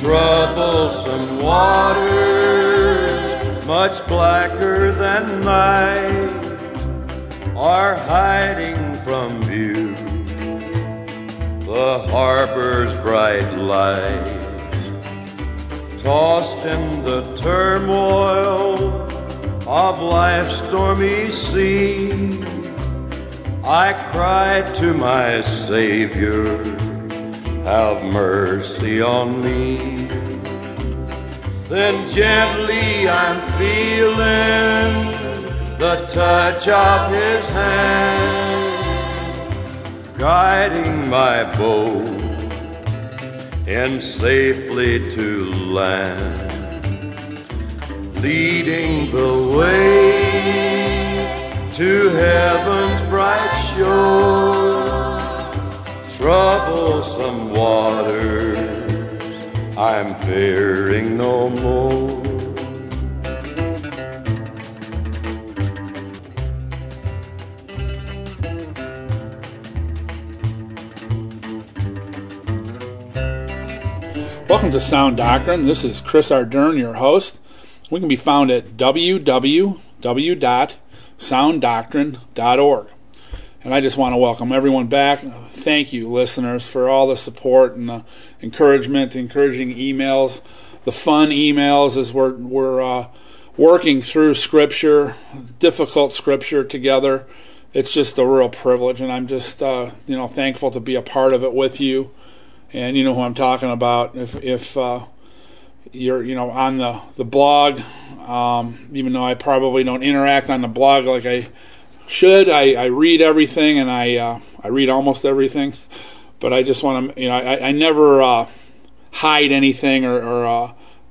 Troublesome waters, much blacker than night, are hiding from view the harbor's bright lights. Tossed in the turmoil of life's stormy sea, I cried to my Savior, have mercy on me. Then gently I'm feeling the touch of His hand, guiding my boat in safely to land, leading the way to heaven's bright shore. Troublesome waters, I'm fearing no more. Welcome to Sound Doctrine. This is Chris Ardern, your host. We can be found at www.sounddoctrine.org. And I just want to welcome everyone back. Thank you, listeners, for all the support and the encouragement, encouraging emails, the fun emails as we're working through Scripture, difficult Scripture together. It's just a real privilege, and I'm just thankful to be a part of it with you. And you know who I'm talking about. If you're on the blog, even though I probably don't interact on the blog like I should, I read everything, and I read almost everything. But I just want to, I never hide anything or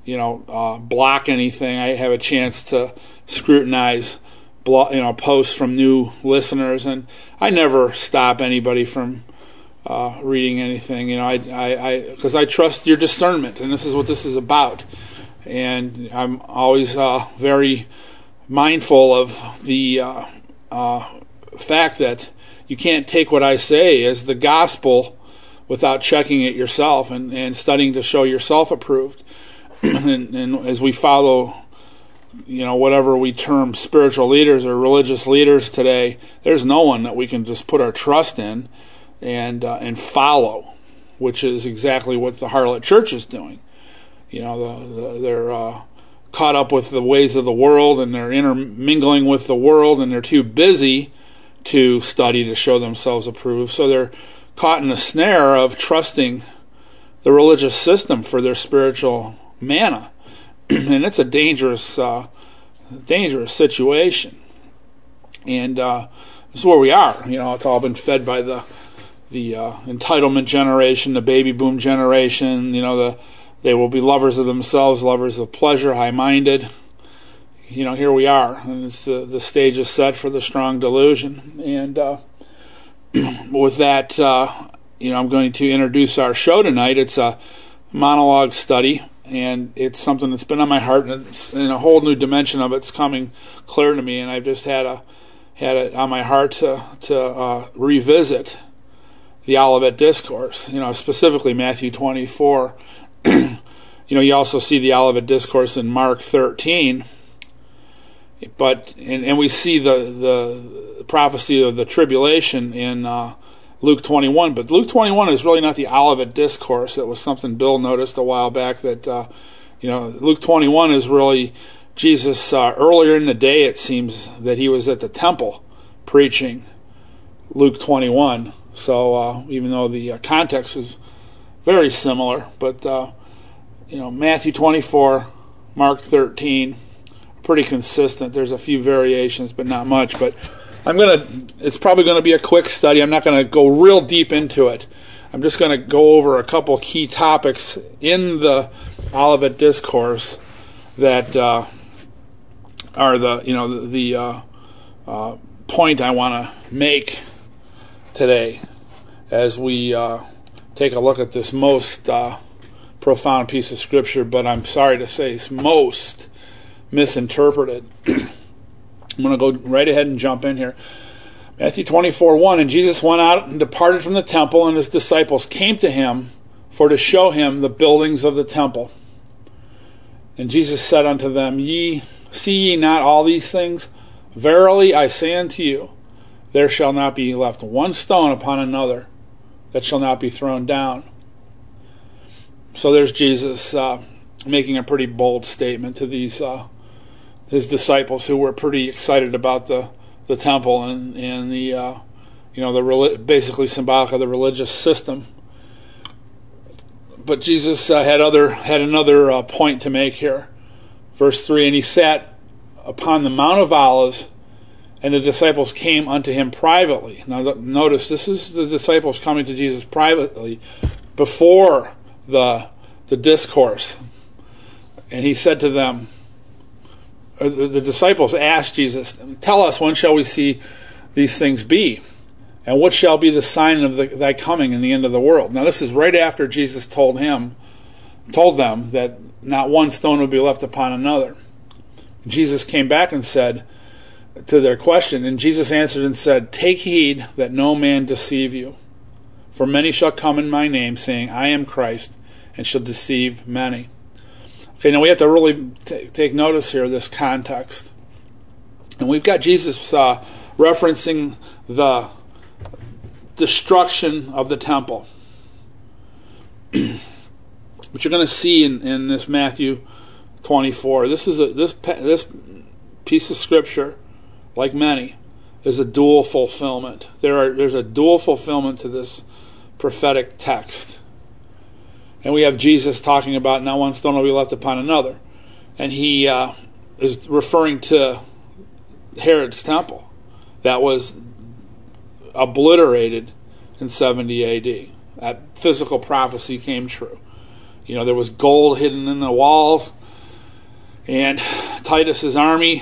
block anything. I have a chance to scrutinize posts from new listeners, and I never stop anybody from reading anything, because I trust your discernment, and this is what this is about. And I'm always very mindful of the fact that you can't take what I say as the gospel without checking it yourself and studying to show yourself approved. and as we follow, whatever we term spiritual leaders or religious leaders today, there's no one that we can just put our trust in and follow, which is exactly what the harlot church is doing. They're caught up with the ways of the world, and they're intermingling with the world, and they're too busy to study to show themselves approved. So they're caught in the snare of trusting the religious system for their spiritual manna, and it's a dangerous situation. And this is where we are. It's all been fed by the entitlement generation, the baby boom generation. They will be lovers of themselves, lovers of pleasure, high-minded. Here we are, and it's the stage is set for the strong delusion. And with that, I'm going to introduce our show tonight. It's a monologue study, and it's something that's been on my heart, and it's in a whole new dimension of it's coming clear to me. And I've just had it on my heart to revisit the Olivet Discourse, specifically Matthew 24. You also see the Olivet Discourse in Mark 13, and we see the prophecy of the tribulation in Luke 21. But Luke 21 is really not the Olivet Discourse. It was something Bill noticed a while back that Luke 21 is really Jesus earlier in the day. It seems that he was at the temple preaching Luke 21. So even though the context is very similar, but Matthew 24, Mark 13, pretty consistent. There's a few variations, but not much. But it's probably going to be a quick study. I'm not going to go real deep into it. I'm just going to go over a couple key topics in the Olivet Discourse that are the point I want to make today as we take a look at this most profound piece of Scripture, but I'm sorry to say it's most misinterpreted. I'm going to go right ahead and jump in here. Matthew 24:1, and Jesus went out and departed from the temple, and his disciples came to him for to show him the buildings of the temple. And Jesus said unto them, See ye not all these things? Verily I say unto you, there shall not be left one stone upon another that shall not be thrown down. So there's Jesus making a pretty bold statement to these his disciples, who were pretty excited about the temple and the basically symbolic of the religious system. But Jesus had another point to make here. Verse 3, and he sat upon the Mount of Olives, and the disciples came unto him privately. Now notice, this is the disciples coming to Jesus privately before the discourse. And he said to them, the disciples asked Jesus, Tell us, when shall we see these things be? And what shall be the sign of thy coming in the end of the world? Now this is right after Jesus told them that not one stone would be left upon another. Jesus came back and said to their question, and Jesus answered and said, Take heed that no man deceive you. For many shall come in my name, saying, I am Christ, and shall deceive many. Okay, now we have to really take notice here of this context. And we've got Jesus referencing the destruction of the temple, which you're going to see in this Matthew 24. This piece of scripture, like many, is a dual fulfillment. There's a dual fulfillment to this prophetic text. And we have Jesus talking about not one stone will be left upon another. And he is referring to Herod's temple that was obliterated in 70 A.D. That physical prophecy came true. There was gold hidden in the walls, and Titus's army,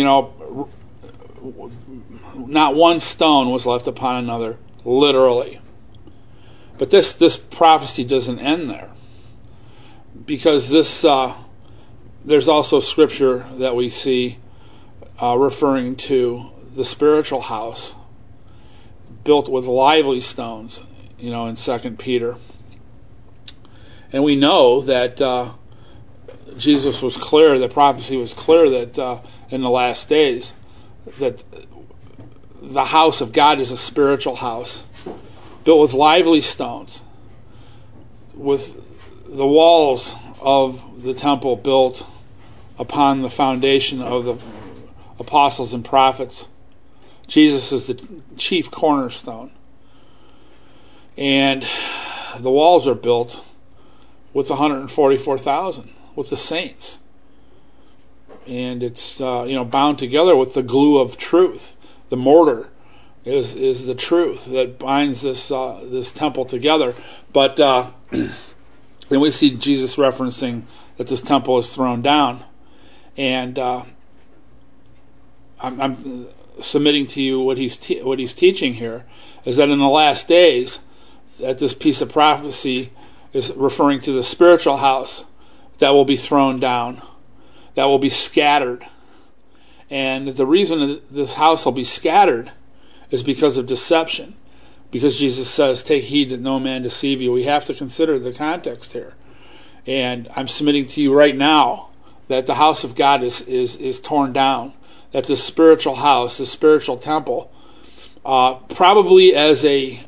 not one stone was left upon another, literally. But this prophecy doesn't end there, because there's also scripture that we see referring to the spiritual house built with lively stones, in 2 Peter. And we know that Jesus was clear, the prophecy was clear that in the last days that the house of God is a spiritual house built with lively stones, with the walls of the temple built upon the foundation of the apostles and prophets. Jesus is the chief cornerstone. And the walls are built with 144,000, with the saints. And it's bound together with the glue of truth. The mortar is the truth that binds this temple together. But then we see Jesus referencing that this temple is thrown down. And I'm submitting to you what he's teaching here is that in the last days, that this piece of prophecy is referring to the spiritual house that will be thrown down, that will be scattered. And the reason that this house will be scattered is because of deception. Because Jesus says, take heed that no man deceive you. We have to consider the context here. And I'm submitting to you right now that the house of God is torn down. That the spiritual house, the spiritual temple, probably as a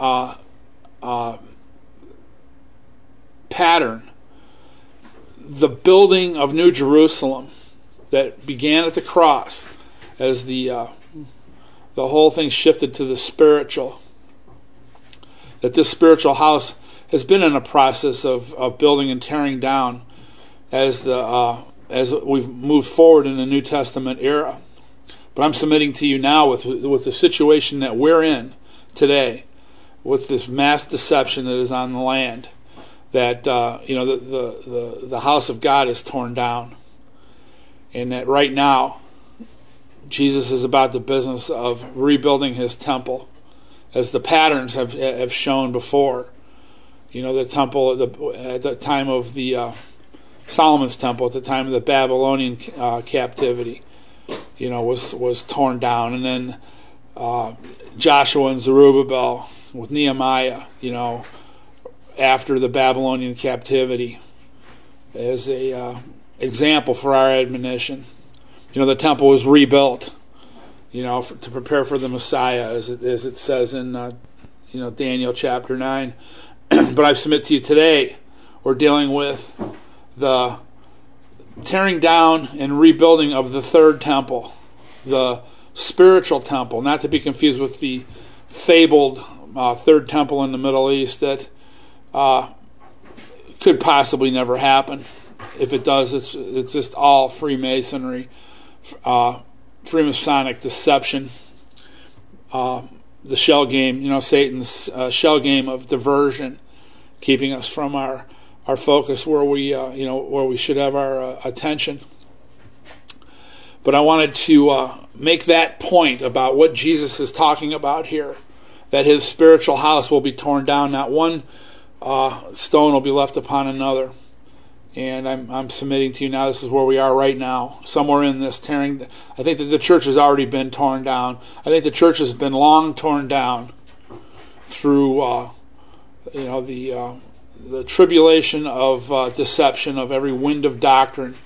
pattern, the building of New Jerusalem that began at the cross, as the whole thing shifted to the spiritual, that this spiritual house has been in a process of building and tearing down as we've moved forward in the New Testament era. But I'm submitting to you now with the situation that we're in today, with this mass deception that is on the land, that the house of God is torn down, and that right now Jesus is about the business of rebuilding his temple, as the patterns have shown before. The temple at the time of the Solomon's temple, at the time of the Babylonian captivity, was torn down, and then Joshua and Zerubbabel with Nehemiah, after the Babylonian captivity as a example for our admonition. The temple was rebuilt, to prepare for the Messiah, as it says in Daniel chapter 9. But I submit to you today, we're dealing with the tearing down and rebuilding of the third temple, the spiritual temple, not to be confused with the fabled third temple in the Middle East that could possibly never happen. If it does, it's just all Freemasonry, Freemasonic deception, the shell game, Satan's shell game of diversion, keeping us from our focus where we should have our attention. But I wanted to make that point about what Jesus is talking about here, that his spiritual house will be torn down, not one stone will be left upon another. And I'm submitting to you now, this is where we are right now, somewhere in this tearing. I think that the church has already been torn down. I think the church has been long torn down through the tribulation of deception, of every wind of doctrine,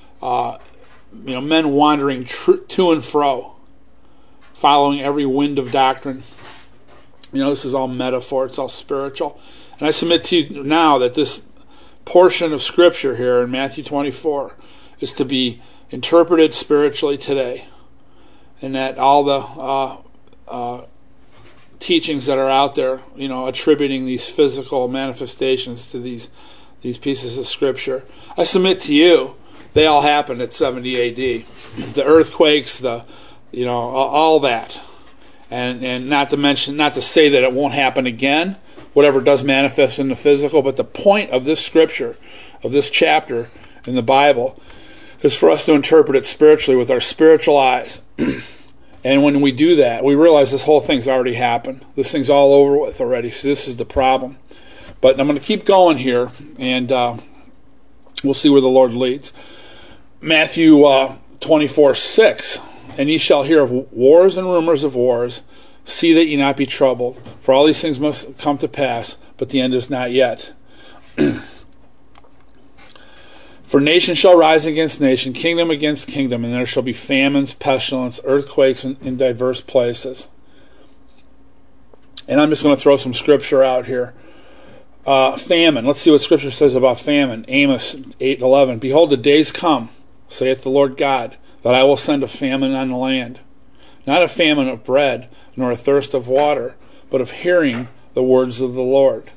men wandering to and fro, following every wind of doctrine. This is all metaphor, it's all spiritual. And I submit to you now that this portion of Scripture here in Matthew 24 is to be interpreted spiritually today, and that all the teachings that are out there, attributing these physical manifestations to these pieces of Scripture, I submit to you, they all happened at 70 A.D. The earthquakes, all that, and not to say that it won't happen again, whatever does manifest in the physical, but the point of this Scripture, of this chapter in the Bible, is for us to interpret it spiritually with our spiritual eyes. And when we do that, we realize this whole thing's already happened. This thing's all over with already, so this is the problem. But I'm going to keep going here, and we'll see where the Lord leads. Matthew 24:6, and ye shall hear of wars and rumors of wars. See that ye not be troubled, for all these things must come to pass, but the end is not yet. For nation shall rise against nation, kingdom against kingdom, and there shall be famines, pestilence, earthquakes in diverse places. And I'm just going to throw some scripture out here. Famine. Let's see what Scripture says about famine. Amos 8:11. Behold, the days come, saith the Lord God, that I will send a famine on the land. Not a famine of bread, nor a thirst of water, but of hearing the words of the Lord.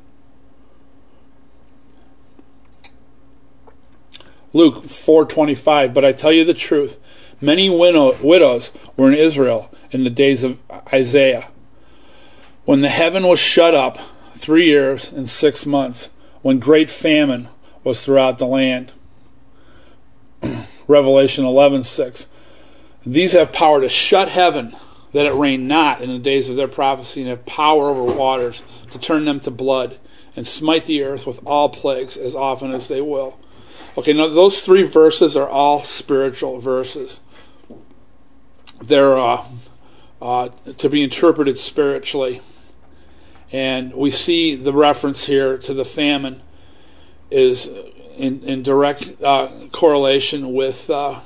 Luke 4:25. But I tell you the truth, many widows were in Israel in the days of Isaiah, when the heaven was shut up 3 years and 6 months, when great famine was throughout the land. Revelation 11:6. These have power to shut heaven, that it rain not in the days of their prophecy, and have power over waters to turn them to blood, and smite the earth with all plagues as often as they will. Okay, now those 3 verses are all spiritual verses. They're to be interpreted spiritually. And we see the reference here to the famine is in direct correlation with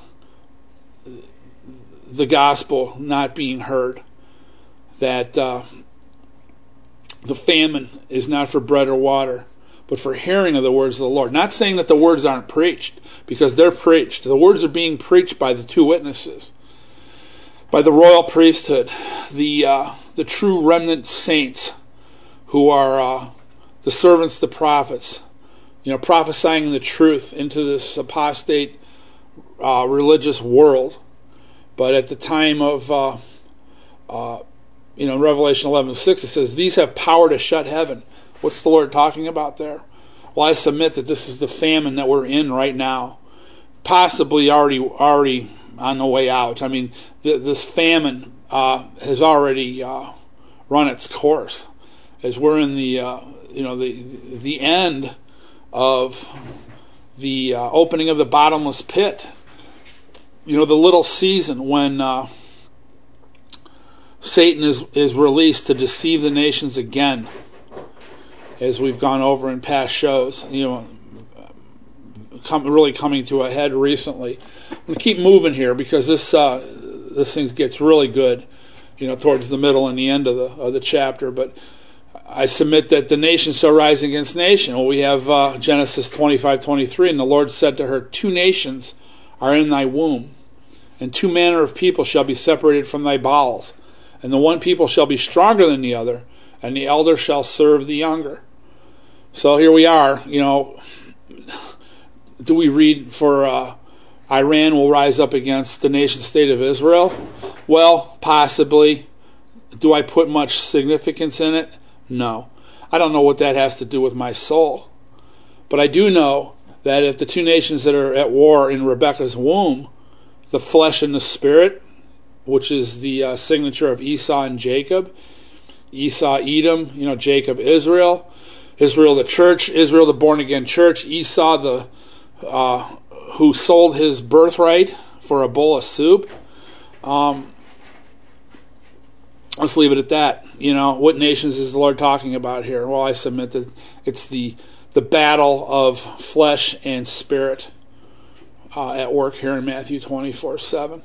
the gospel not being heard. That the famine is not for bread or water, but for hearing of the words of the Lord. Not saying that the words aren't preached, because they're preached. The words are being preached by the 2 witnesses, by the royal priesthood, the true remnant saints, who are the servants, the prophets, prophesying the truth into this apostate religious world. But at the time of in Revelation 11:6, it says, these have power to shut heaven. What's the Lord talking about there? Well, I submit that this is the famine that we're in right now, possibly already on the way out. I mean, this famine has already run its course, as we're in the end of the opening of the bottomless pit. The little season when Satan is released to deceive the nations again. as we've gone over in past shows, really coming to a head recently. I'm going to keep moving here because this thing gets really good, towards the middle and the end of the chapter. But I submit that the nation shall rise against nation. Well, we have Genesis 25:23, and the Lord said to her, 2 nations are in thy womb, and 2 manner of people shall be separated from thy bowels, and the one people shall be stronger than the other, and the elder shall serve the younger. So here we are. Do we read for Iran will rise up against the nation state of Israel? Well, possibly. Do I put much significance in it? No. I don't know what that has to do with my soul. But I do know that if the 2 nations that are at war in Rebekah's womb, the flesh and the spirit, which is the signature of Esau and Jacob, Esau, Edom, Jacob, Israel, Israel, the church, Israel, the born-again church, Esau, the who sold his birthright for a bowl of soup. Let's leave it at that. What nations is the Lord talking about here? Well, I submit that it's the battle of flesh and spirit at work here in Matthew 24:7.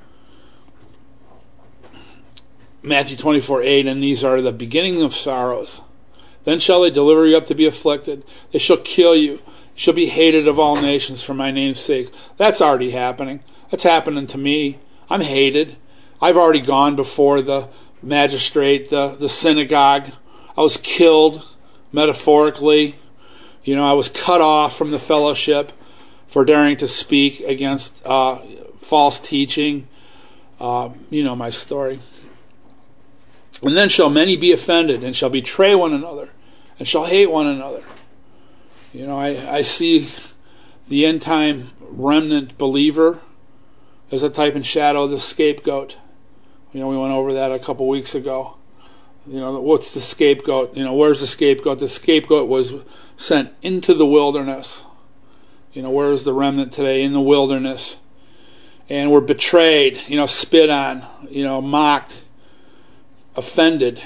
Matthew 24:8, and these are the beginning of sorrows. Then shall they deliver you up to be afflicted. They shall kill you. You shall be hated of all nations for my name's sake. That's already happening. That's happening to me. I'm hated. I've already gone before the magistrate, the synagogue. I was killed, metaphorically. I was cut off from the fellowship for daring to speak against false teaching. My story. And then shall many be offended, and shall betray one another, and shall hate one another. I see the end-time remnant believer as a type and shadow of the scapegoat. We went over that a couple weeks ago. What's the scapegoat? Where's the scapegoat? The scapegoat was sent into the wilderness. Where's the remnant today? In the wilderness. And we're betrayed, spit on, mocked, offended.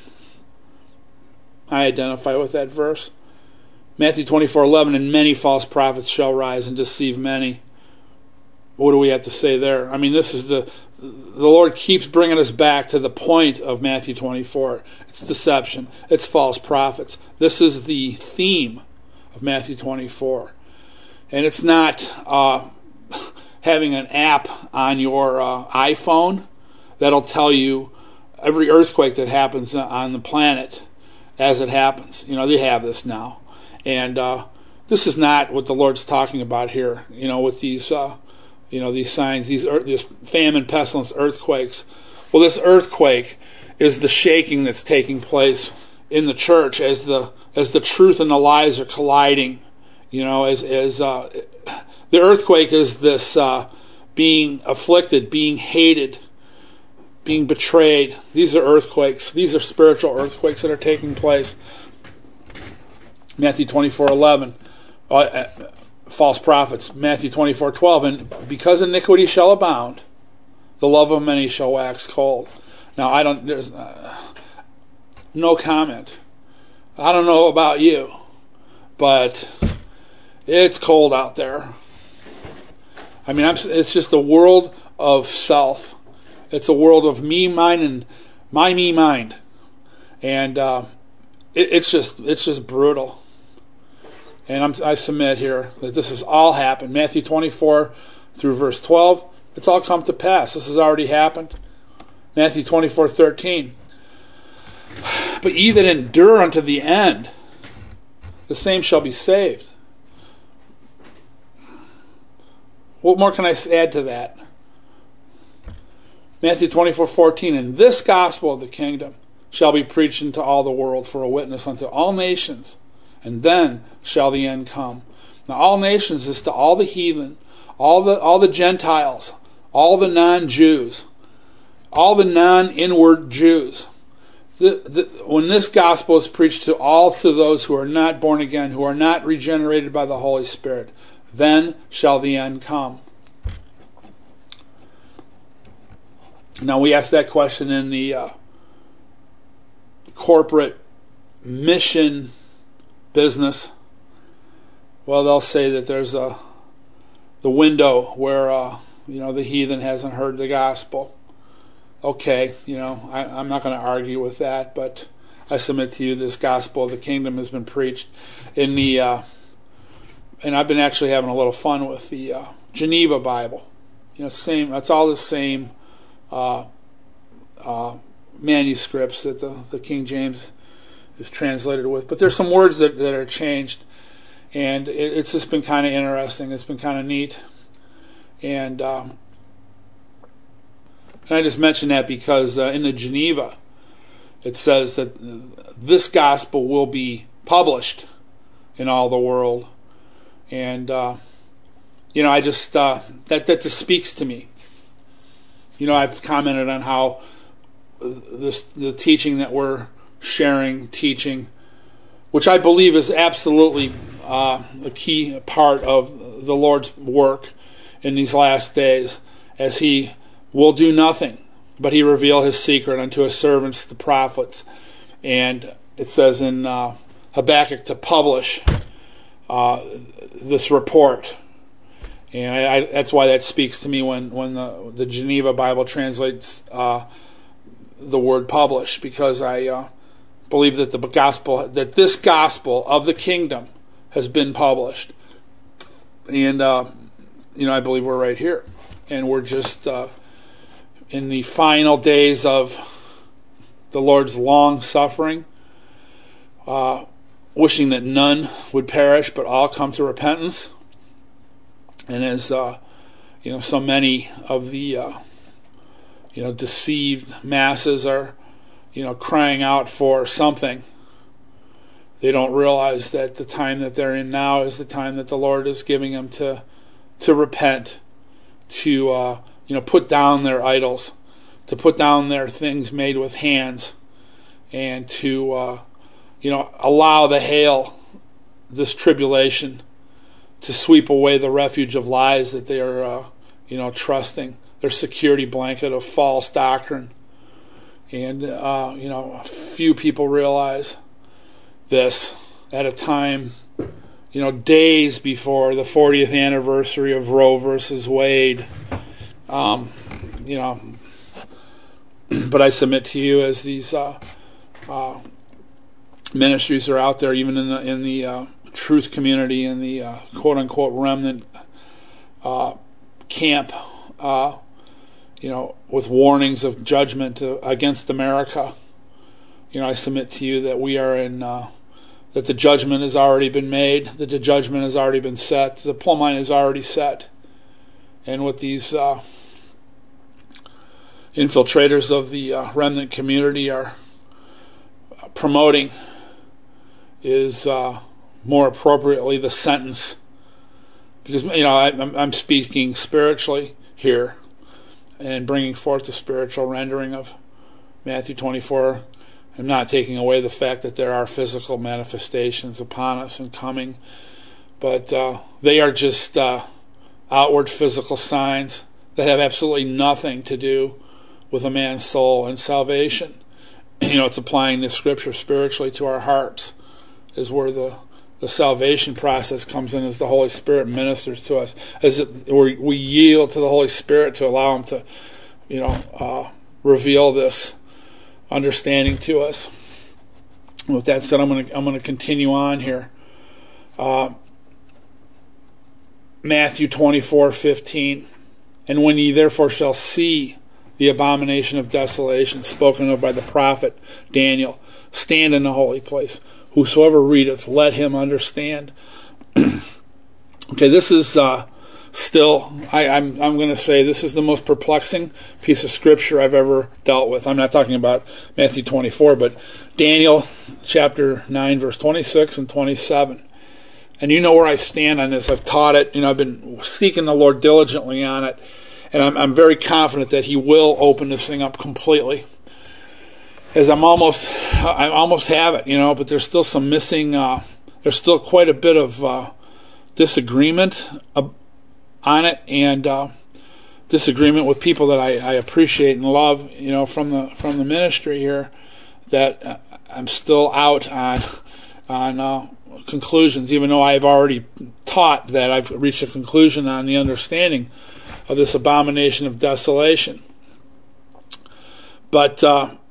I identify with that verse. Matthew 24:11, and many false prophets shall rise and deceive many. What do we have to say there? I mean, this is the Lord keeps bringing us back to the point of Matthew 24. It's deception. It's false prophets. This is the theme of Matthew 24. And it's not having an app on your iPhone that'll tell you every earthquake that happens on the planet as it happens. They have this now. And this is not what the Lord's talking about here, with these these signs, these famine, pestilence, earthquakes. Well, this earthquake is the shaking that's taking place in the church as the truth and the lies are colliding. As the earthquake is this being afflicted, being hated, being betrayed. These are earthquakes. These are spiritual earthquakes that are taking place. Matthew 24:11. False prophets. Matthew 24:12, and because iniquity shall abound, the love of many shall wax cold. Now, there's no comment. I don't know about you, but it's cold out there. I mean, it's just a world of self. It's a world of me, mine, and my me, mind, and it's just brutal. And I submit here that this has all happened. Matthew 24 through verse 12, it's all come to pass. This has already happened. Matthew 24:13. But ye that endure unto the end, the same shall be saved. What more can I add to that? Matthew 24:14. And this gospel of the kingdom shall be preached into all the world for a witness unto all nations, and then shall the end come. Now, all nations is to all the heathen, all the Gentiles, all the non-Jews, all the non-inward Jews. When this gospel is preached to those who are not born again, who are not regenerated by the Holy Spirit, then shall the end come. Now, we asked that question in the corporate mission business, well, they'll say that there's the window where the heathen hasn't heard the gospel. Okay, I'm not going to argue with that, but I submit to you this gospel of the kingdom has been preached in the and I've been actually having a little fun with the Geneva Bible. Same. It's all the same manuscripts that the King James is translated with, but there's some words that are changed, and it's just been kind of interesting. It's been kind of neat, and I just mention that because in the Geneva, it says that this gospel will be published in all the world, and I just that just speaks to me. I've commented on how the teaching that we're teaching, which I believe is absolutely a key part of the Lord's work in these last days, as He will do nothing but He reveal His secret unto His servants, the prophets. And it says in Habakkuk to publish this report. And that's why that speaks to me when the Geneva Bible translates the word publish, because I believe that this gospel of the kingdom has been published. And I believe we're right here. And we're just in the final days of the Lord's long suffering, wishing that none would perish but all come to repentance. And as so many of the deceived masses are crying out for something, they don't realize that the time that they're in now is the time that the Lord is giving them to repent, to put down their idols, to put down their things made with hands, and to allow the hail, this tribulation, to sweep away the refuge of lies that they are trusting, their security blanket of false doctrine. And a few people realize this at a time, days before the 40th anniversary of Roe versus Wade. But I submit to you, as these ministries are out there, even in the truth community, in the quote unquote remnant camp, with warnings of judgment against America. I submit to you that we are in that the judgment has already been made, that the judgment has already been set, the plumb line is already set. And what these infiltrators of the remnant community are promoting is more appropriately the sentence, because I'm speaking spiritually here and bringing forth the spiritual rendering of Matthew 24. I'm not taking away the fact that there are physical manifestations upon us and coming, but they are just outward physical signs that have absolutely nothing to do with a man's soul and salvation. It's applying the scripture spiritually to our hearts is where the salvation process comes in, as the Holy Spirit ministers to us, as we yield to the Holy Spirit to allow Him to reveal this understanding to us. With that said, I'm going to continue on here. Matthew 24:15, and when ye therefore shall see the abomination of desolation spoken of by the prophet Daniel stand in the holy place, whosoever readeth, let him understand. Okay, this is still, I'm going to say this is the most perplexing piece of scripture I've ever dealt with. I'm not talking about Matthew 24, but Daniel chapter 9, verse 26 and 27. And you know where I stand on this. I've taught it. I've been seeking the Lord diligently on it. And I'm very confident that He will open this thing up completely. As I almost have it, but there's still some missing, there's still quite a bit of disagreement on it, and disagreement with people that I appreciate and love, from the ministry here, that I'm still out on conclusions, even though I've already taught that I've reached a conclusion on the understanding of this abomination of desolation. But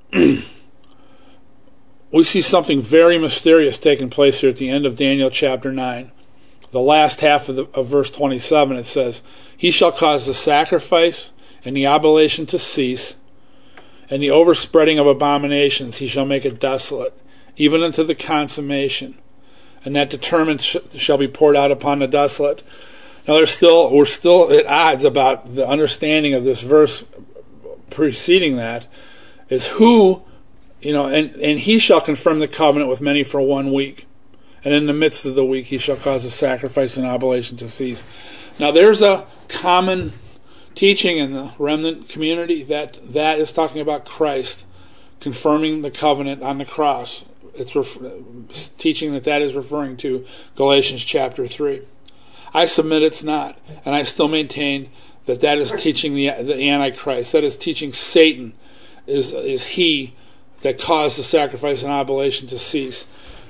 we see something very mysterious taking place here at the end of Daniel chapter 9. The last half of verse 27, it says, "He shall cause the sacrifice and the oblation to cease, and the overspreading of abominations he shall make it desolate, even unto the consummation. And that determined shall be poured out upon the desolate." Now we're still at odds about the understanding of this verse preceding that, is who, and he shall confirm the covenant with many for 1 week. And in the midst of the week he shall cause the sacrifice and oblation to cease. Now there's a common teaching in the remnant community that is talking about Christ confirming the covenant on the cross. It's teaching that is referring to Galatians chapter 3. I submit it's not, and I still maintain that is teaching the Antichrist. That is teaching Satan is he that caused the sacrifice and oblation to cease.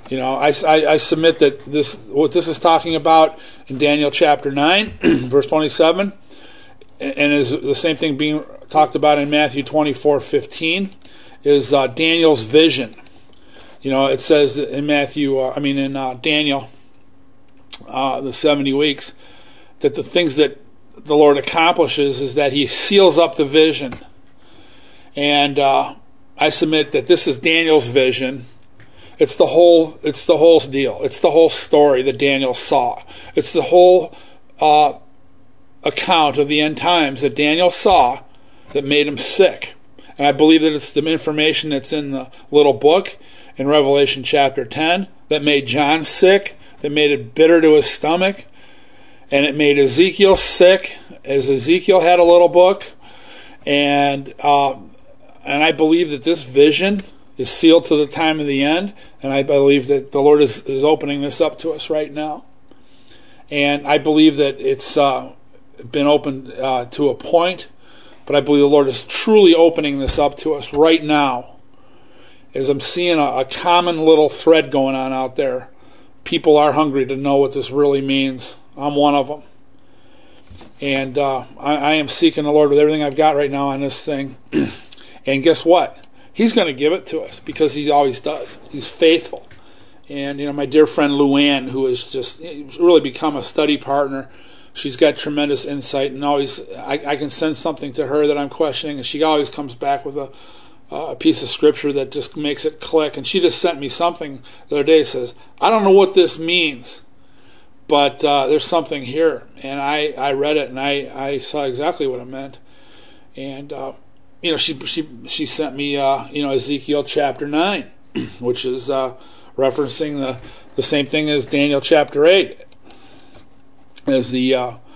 I submit that what this is talking about in Daniel chapter 9, verse 27, and is the same thing being talked about in Matthew 24:15, is Daniel's vision. It says in Daniel, the 70 weeks, that the things that the Lord accomplishes is that he seals up the vision. And I submit that this is Daniel's vision. It's the whole deal. It's the whole story that Daniel saw. It's the whole account of the end times that Daniel saw that made him sick. And I believe that it's the information that's in the little book in Revelation chapter 10 that made John sick, that made it bitter to his stomach, and it made Ezekiel sick, as Ezekiel had a little book. And I believe that this vision is sealed to the time of the end, and I believe that the Lord is opening this up to us right now. And I believe that it's been opened to a point, but I believe the Lord is truly opening this up to us right now. As I'm seeing a common little thread going on out there. People are hungry to know what this really means. I'm one of them. And I am seeking the Lord with everything I've got right now on this thing. And guess what? He's going to give it to us because he always does. He's faithful. And, my dear friend Luann, who has just really become a study partner, she's got tremendous insight. And always, I can send something to her that I'm questioning, and she always comes back with a piece of scripture that just makes it click. And she just sent me something the other day. Says, I don't know what this means, but there's something here. And I read it, and I saw exactly what it meant. And she sent me Ezekiel chapter 9, which is referencing the same thing as Daniel chapter 8, as the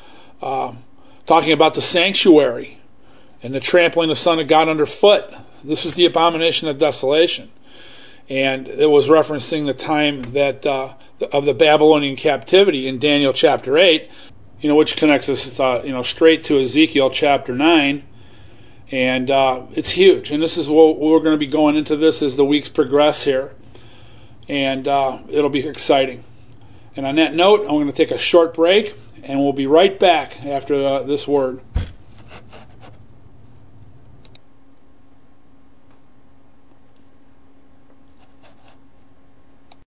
talking about the sanctuary and the trampling the Son of God underfoot. This is the abomination of desolation. And it was referencing the time that of the Babylonian captivity in Daniel chapter 8, which connects us straight to Ezekiel chapter 9. And it's huge. And this is what we're going to be going into this as the weeks progress here. And it'll be exciting. And on that note, I'm going to take a short break, and we'll be right back after this word.